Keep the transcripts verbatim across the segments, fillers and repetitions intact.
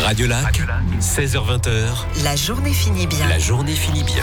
Radio Lac, seize heures vingt. La journée finit bien. La journée finit bien.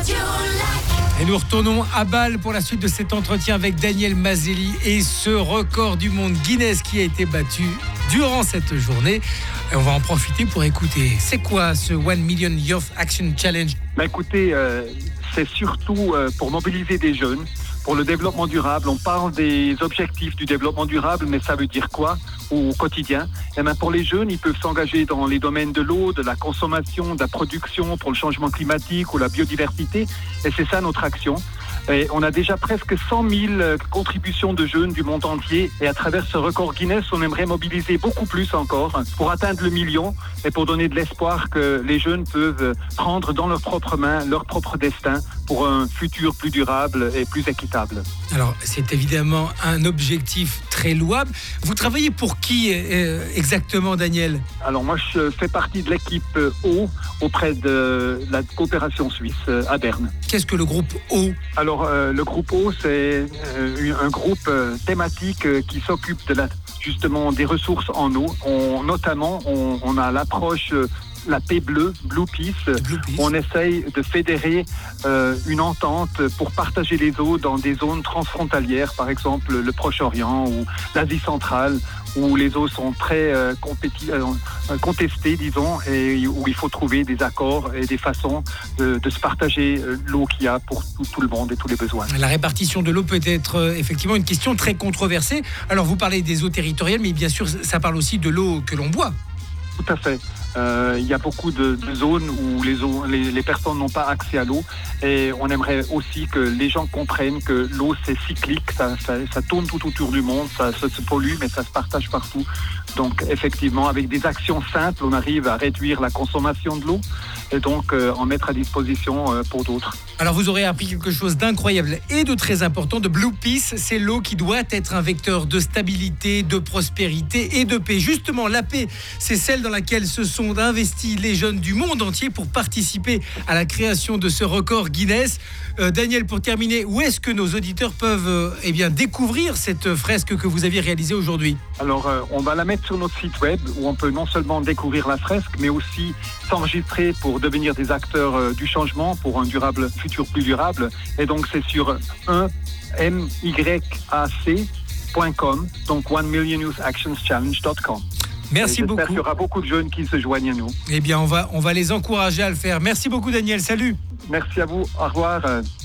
Et nous retournons à Bâle pour la suite de cet entretien avec Daniel Mazzelli et ce record du monde Guinness qui a été battu durant cette journée. Et on va en profiter pour écouter. C'est quoi ce One Million Youth Action Challenge ? Bah écoutez, euh, c'est surtout euh, pour mobiliser des jeunes, pour le développement durable. On parle des objectifs du développement durable, mais ça veut dire quoi au quotidien? Et bien pour les jeunes, ils peuvent s'engager dans les domaines de l'eau, de la consommation, de la production, pour le changement climatique ou la biodiversité. Et c'est ça notre action. Et on a déjà presque cent mille contributions de jeunes du monde entier. Et à travers ce record Guinness, on aimerait mobiliser beaucoup plus encore pour atteindre le million et pour donner de l'espoir que les jeunes peuvent prendre dans leurs propres mains leur propre destin pour un futur plus durable et plus équitable. Alors, c'est évidemment un objectif très louable. Vous travaillez pour qui euh, exactement, Daniel ? Alors moi, je fais partie de l'équipe O auprès de la coopération suisse à Berne. Qu'est-ce que le groupe O ? Alors, euh, le groupe O, c'est euh, un groupe euh, thématique euh, qui s'occupe de la, justement des ressources en eau. On, notamment, on, on a l'approche euh, la paix bleue, Blue Peace. Blue Peace. On essaye de fédérer euh, une entente pour partager les eaux dans des zones transfrontalières, par exemple le Proche-Orient ou l'Asie centrale, où les eaux sont très euh, compéti- euh, contestées, disons, et où il faut trouver des accords et des façons de, de se partager l'eau qu'il y a pour tout, tout le monde et tous les besoins. La répartition de l'eau peut être euh, effectivement une question très controversée. Alors vous parlez des eaux territoriales, mais bien sûr ça parle aussi de l'eau que l'on boit. Tout à fait. Euh, il y a beaucoup de, de zones où les, eaux, les, les personnes n'ont pas accès à l'eau et on aimerait aussi que les gens comprennent que l'eau c'est cyclique, ça, ça, ça tourne tout autour du monde, ça, ça se pollue mais ça se partage partout. Donc effectivement avec des actions simples on arrive à réduire la consommation de l'eau et donc euh, en mettre à disposition euh, pour d'autres. Alors vous aurez appris quelque chose d'incroyable et de très important de Blue Peace, c'est l'eau qui doit être un vecteur de stabilité, de prospérité et de paix. Justement la paix c'est celle dans laquelle se sont investis les jeunes du monde entier pour participer à la création de ce record Guinness. Euh, Daniel, pour terminer, où est-ce que nos auditeurs peuvent euh, eh bien, découvrir cette fresque que vous aviez réalisée aujourd'hui ? Alors euh, on va la mettre sur notre site web où on peut non seulement découvrir la fresque mais aussi s'enregistrer pour devenir des acteurs euh, du changement pour un durable, futur plus durable. Et donc c'est sur un m y a c point com, donc one million youth actions challenge dot com. Merci beaucoup. J'espère qu'il y aura beaucoup de jeunes qui se joignent à nous. Eh bien, on va, on va les encourager à le faire. Merci beaucoup, Daniel. Salut. Merci à vous. Au revoir.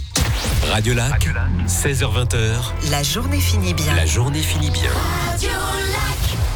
Radio Lac, seize heures vingt. La journée finit bien. La journée finit bien. Radio Lac.